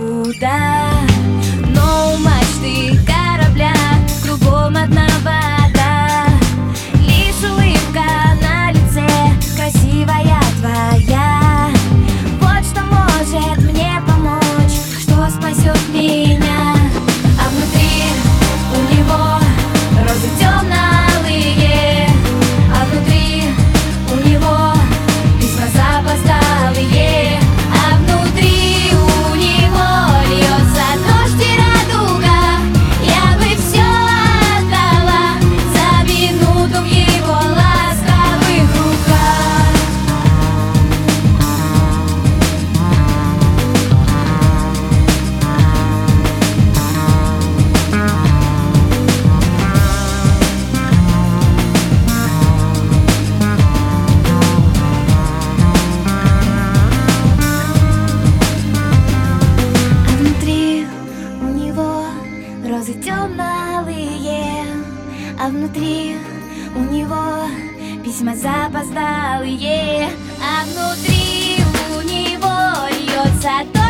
никуда. Но у мачты корабля кругом одна вода. Лишь улыбка на лице красивая твоя. Вот что может мне помочь, что спасет меня. А внутри у него розы темно-алые, а внутри у него письма запоздалые, а внутри у него льется дождь и радуга. Я бы все отдала за минуту в его ласковых руках. Розы темно-алые, а внутри у него письма запоздалые, а внутри у него льется